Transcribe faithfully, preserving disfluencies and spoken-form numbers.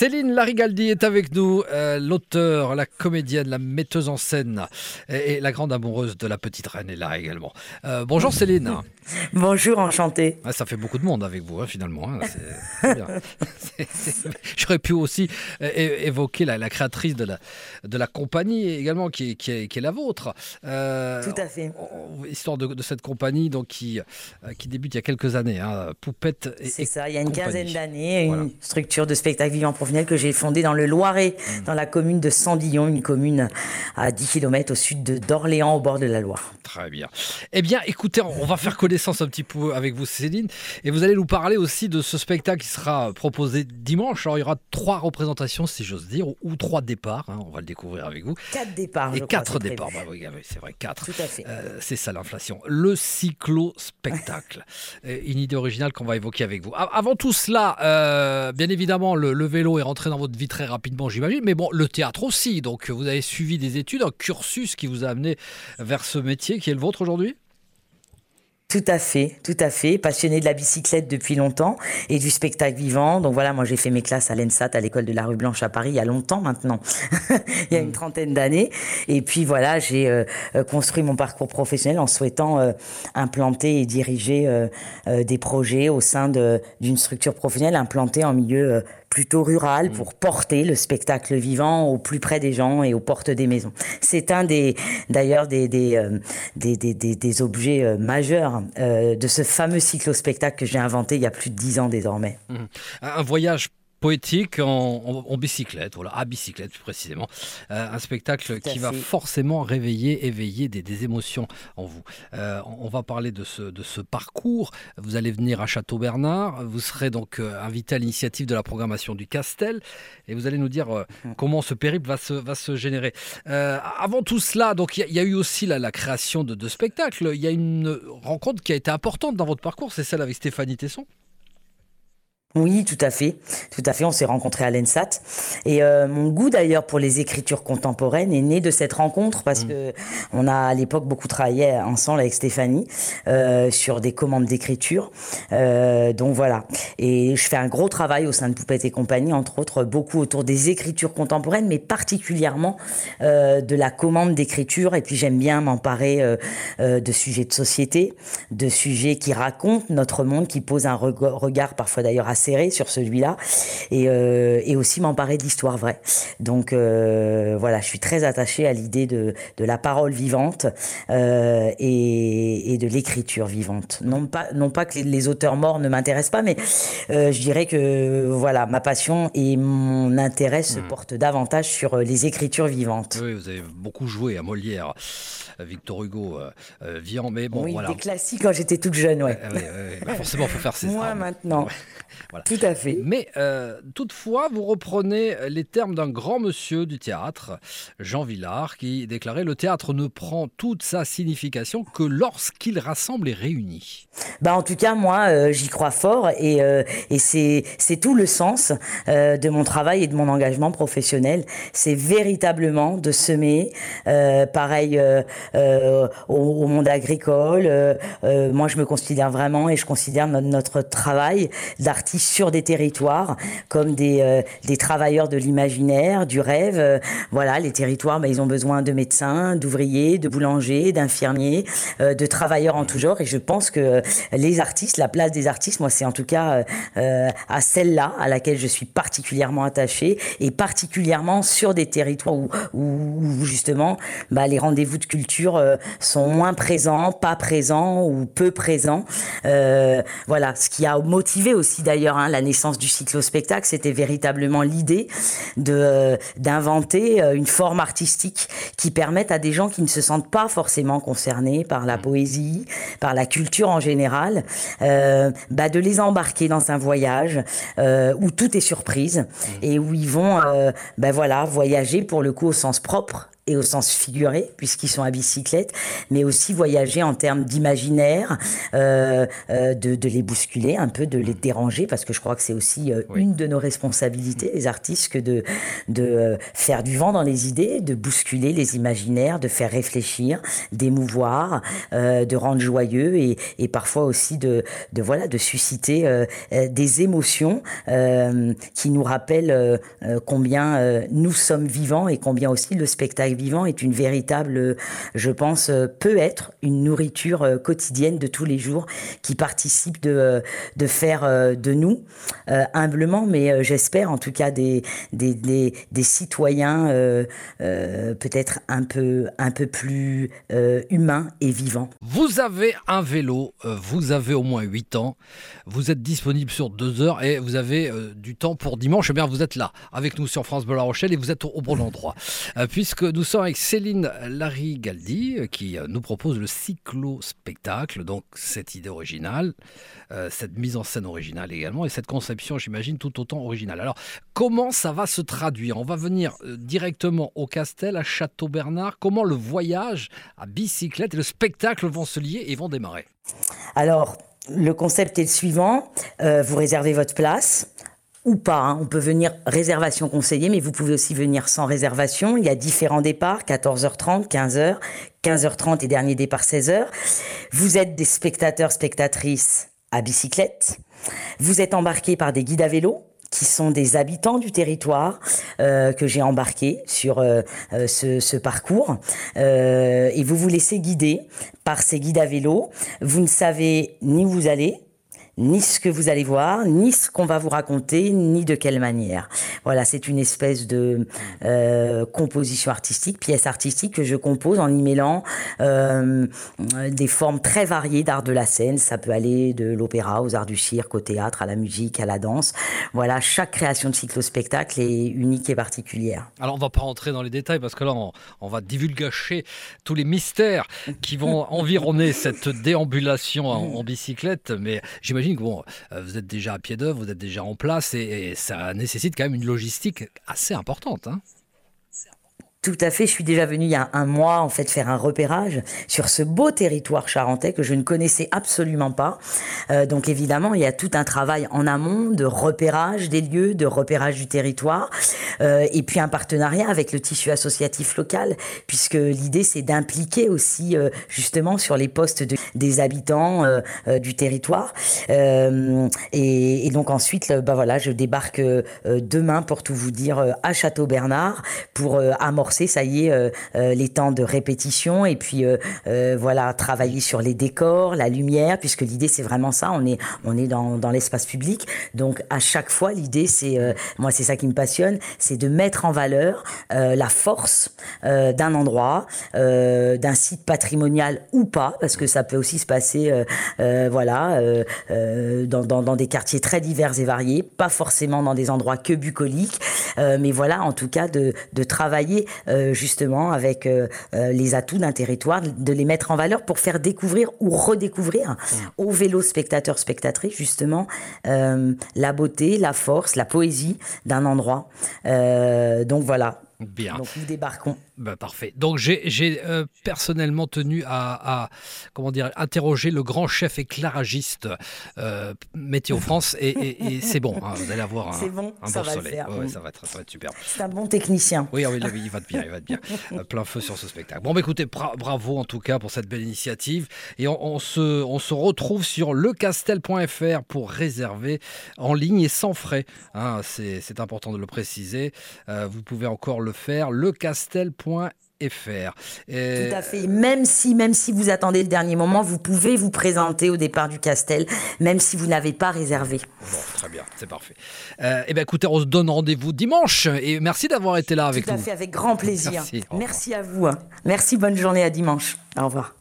Céline Larigaldi est avec nous, euh, l'auteure, la comédienne, la metteuse en scène et, et la grande amoureuse de la petite reine est là également. Euh, bonjour Céline. Bonjour, enchantée. Ah, ça fait beaucoup de monde avec vous hein, finalement. Hein. C'est, c'est bien. c'est, c'est... J'aurais pu aussi é- évoquer la, la créatrice de la, de la compagnie également qui est, qui est, qui est la vôtre. Euh, Tout à fait. On, histoire de, de cette compagnie donc, qui, euh, qui débute il y a quelques années, hein, Poupette et C'est et ça, il y a une compagnie. quinzaine d'années, une Voilà. structure de spectacle vivant professionnel que j'ai fondée dans le Loiret, mmh. dans la commune de Sandillon, une commune à dix kilomètres au sud de, d'Orléans, au bord de la Loire. Très bien. Eh bien, écoutez, on va faire connaissance un petit peu avec vous, Céline, et vous allez nous parler aussi de ce spectacle qui sera proposé dimanche. Alors, il y aura trois représentations, si j'ose dire, ou, ou trois départs, hein, on va le découvrir avec vous. Quatre départs, Et je quatre crois, départs, bah oui, c'est vrai, quatre. Tout à fait. Euh, c'est ça l'inflation. Le cyclo-spectacle. Une idée originale qu'on va évoquer avec vous. Avant tout cela, euh, bien évidemment, le, le vélo est rentré dans votre vie très rapidement, j'imagine, mais bon, le théâtre aussi. Donc, vous avez suivi des études, un cursus qui vous a amené vers ce métier qui est le vôtre aujourd'hui ? Tout à fait, tout à fait. Passionnée de la bicyclette depuis longtemps et du spectacle vivant. Donc voilà, moi j'ai fait mes classes à l'E N S A T, à l'école de la rue Blanche à Paris, il y a longtemps maintenant, il y a une trentaine d'années. Et puis voilà, j'ai euh, construit mon parcours professionnel en souhaitant euh, implanter et diriger euh, euh, des projets au sein de, d'une structure professionnelle implantée en milieu euh, plutôt rural pour porter le spectacle vivant au plus près des gens et aux portes des maisons. C'est un des, d'ailleurs, des, des, euh, des, des, des, des objets euh, majeurs euh, de ce fameux cyclo-spectacle que j'ai inventé il y a plus de dix ans désormais. Mmh. Un voyage poétique en, en, en bicyclette, voilà, à bicyclette plus précisément. Euh, un spectacle qui va forcément réveiller, éveiller des, des émotions en vous. Euh, on va parler de ce, de ce parcours. Vous allez venir à Château-Bernard. Vous serez donc euh, invité à l'initiative de la programmation du Castel et vous allez nous dire euh, comment ce périple va se, va se générer. Euh, avant tout cela, donc il y, y a eu aussi la, la création de, de spectacles. Il y a une rencontre qui a été importante dans votre parcours, c'est celle avec Stéphanie Tesson. Oui, tout à fait, tout à fait. On s'est rencontrés à l'E N S A T et euh, mon goût d'ailleurs pour les écritures contemporaines est né de cette rencontre parce mmh. que on a à l'époque beaucoup travaillé ensemble avec Stéphanie euh, sur des commandes d'écriture. Euh, donc voilà. Et je fais un gros travail au sein de Poupette et compagnie, entre autres beaucoup autour des écritures contemporaines, mais particulièrement euh, de la commande d'écriture. Et puis j'aime bien m'emparer euh, euh, de sujets de société, de sujets qui racontent notre monde, qui posent un regard, regard parfois d'ailleurs assez serré sur celui-là et, euh, et aussi m'emparer de l'histoire vraie. Donc euh, voilà, je suis très attachée à l'idée de, de la parole vivante euh, et, et de l'écriture vivante. Non pas, non pas que les, les auteurs morts ne m'intéressent pas, mais euh, je dirais que voilà, ma passion et mon intérêt se mmh. portent davantage sur les écritures vivantes. Oui, vous avez beaucoup joué à Molière, Victor Hugo, euh, Vian, mais bon, oui, voilà. des classiques quand j'étais toute jeune, ouais. Euh, oui, oui, oui. Bah, forcément, il faut faire ses Moi armes. maintenant. Ouais. Voilà. Tout à fait. Mais euh, toutefois, vous reprenez les termes d'un grand monsieur du théâtre, Jean Vilar, qui déclarait « Le théâtre ne prend toute sa signification que lorsqu'il rassemble et réunit ». Bah en tout cas, moi, euh, j'y crois fort et, euh, et c'est, c'est tout le sens euh, de mon travail et de mon engagement professionnel. C'est véritablement de semer, euh, pareil euh, euh, au, au monde agricole. Euh, euh, moi, je me considère vraiment et je considère notre, notre travail d'artiste sur des territoires comme des, euh, des travailleurs de l'imaginaire, du rêve. Euh, voilà, les territoires, bah, ils ont besoin de médecins, d'ouvriers, de boulangers, d'infirmiers, euh, de travailleurs en tout genre. Et je pense que les artistes, la place des artistes, moi, c'est en tout cas euh, à celle-là à laquelle je suis particulièrement attachée et particulièrement sur des territoires où, où, où justement, bah, les rendez-vous de culture euh, sont moins présents, pas présents ou peu présents. Euh, voilà, ce qui a motivé aussi d'ailleurs hein, la naissance du cyclo-spectacle, c'était véritablement l'idée de euh, d'inventer euh, une forme artistique qui permette à des gens qui ne se sentent pas forcément concernés par la poésie, par la culture en général, euh, bah, de les embarquer dans un voyage euh, où tout est surprise et où ils vont euh, bah, voilà, voyager pour le coup au sens propre et au sens figuré, puisqu'ils sont à bicyclette, mais aussi voyager en termes d'imaginaire, euh, euh, de, de les bousculer un peu, de les déranger, parce que je crois que c'est aussi euh, oui. une de nos responsabilités, les artistes, que de, de euh, faire du vent dans les idées, de bousculer les imaginaires, de faire réfléchir, d'émouvoir, euh, de rendre joyeux et, et parfois aussi de, de, voilà, de susciter euh, des émotions euh, qui nous rappellent euh, combien euh, nous sommes vivants et combien aussi le spectacle vivant est une véritable, je pense, peut être une nourriture quotidienne de tous les jours qui participe de, de faire de nous, euh, humblement, mais j'espère en tout cas des, des, des, des citoyens euh, euh, peut-être un peu, un peu plus euh, humains et vivants. Vous avez un vélo, vous avez au moins huit ans, vous êtes disponible sur deux heures et vous avez euh, du temps pour dimanche. Eh bien, vous êtes là avec nous sur France Bleu La Rochelle et vous êtes au, au bon endroit. Euh, puisque nous sommes avec Céline Larry-Galdi euh, qui euh, nous propose le cyclo-spectacle, donc cette idée originale, euh, cette mise en scène originale également et cette conception, j'imagine, tout autant originale. Alors, comment ça va se traduire ? On va venir euh, directement au Castel, à Château-Bernard. Comment le voyage à bicyclette et le spectacle vont se lier et vont démarrer ? Alors, le concept est le suivant. Euh, vous réservez votre place. Ou pas, hein. On peut venir réservation conseillée, mais vous pouvez aussi venir sans réservation. Il y a différents départs, quatorze heures trente, quinze heures, quinze heures trente et dernier départ seize heures. Vous êtes des spectateurs, spectatrices à bicyclette. Vous êtes embarqués par des guides à vélo, qui sont des habitants du territoire euh, que j'ai embarqués sur euh, euh, ce, ce parcours. Euh, et vous vous laissez guider par ces guides à vélo. Vous ne savez ni où vous allez, ni ce que vous allez voir, ni ce qu'on va vous raconter, ni de quelle manière. Voilà, c'est une espèce de euh, composition artistique, pièce artistique que je compose en y mêlant euh, des formes très variées d'art de la scène. Ça peut aller de l'opéra aux arts du cirque, au théâtre, à la musique, à la danse. Voilà, chaque création de cyclo-spectacle est unique et particulière. Alors, on ne va pas rentrer dans les détails parce que là, on, on va divulgacher tous les mystères qui vont environner cette déambulation en, en bicyclette. Mais j'imagine que bon, vous êtes déjà à pied d'œuvre, vous êtes déjà en place et, et ça nécessite quand même une logistique assez importante, hein. Tout à fait, je suis déjà venue il y a un mois en fait faire un repérage sur ce beau territoire charentais que je ne connaissais absolument pas. Euh, donc évidemment, il y a tout un travail en amont de repérage des lieux, de repérage du territoire, euh, et puis un partenariat avec le tissu associatif local, puisque l'idée c'est d'impliquer aussi euh, justement sur les postes de, des habitants euh, euh, du territoire. Euh, et, et donc ensuite, bah voilà, je débarque euh, demain pour tout vous dire euh, à Château-Bernard pour euh, amorcer ça y est, euh, euh, les temps de répétition et puis euh, euh, voilà, travailler sur les décors, la lumière, puisque l'idée c'est vraiment ça, on est, on est dans, dans l'espace public, donc à chaque fois l'idée c'est, euh, moi c'est ça qui me passionne, c'est de mettre en valeur euh, la force euh, d'un endroit, euh, d'un site patrimonial ou pas, parce que ça peut aussi se passer euh, euh, voilà, euh, euh, dans, dans, dans des quartiers très divers et variés, pas forcément dans des endroits que bucoliques, euh, mais voilà, en tout cas de, de travailler Euh, justement avec euh, euh, les atouts d'un territoire, de les mettre en valeur pour faire découvrir ou redécouvrir mmh. aux vélos spectateurs, spectatrices justement euh, la beauté, la force, la poésie d'un endroit. Euh, donc voilà. Bien. Donc nous débarquons. Ben, parfait. Donc j'ai, j'ai euh, personnellement tenu à, à comment dire, interroger le grand chef éclairagiste euh, Météo France et, et, et c'est bon. Hein, vous allez avoir un, c'est bon, un ça beau va soleil. Le faire. Ouais, ça va être, ça va être super. C'est un bon technicien. Oui, oui, il va être bien, il va être bien. Euh, plein feu sur ce spectacle. Bon, bah, écoutez, bra- bravo en tout cas pour cette belle initiative et on, on se, on se retrouve sur lecastel point f r pour réserver en ligne et sans frais. Hein, c'est, c'est important de le préciser. Euh, vous pouvez encore le faire. lecastel point f r. Et... Tout à fait. Même si, même si vous attendez le dernier moment, vous pouvez vous présenter au départ du Castel, même si vous n'avez pas réservé. Bon, très bien, c'est parfait. Euh, eh bien, écoutez, on se donne rendez-vous dimanche et merci d'avoir été là avec nous. Tout à fait, avec grand plaisir. Merci, merci à vous. Merci, bonne journée, à dimanche. Au revoir.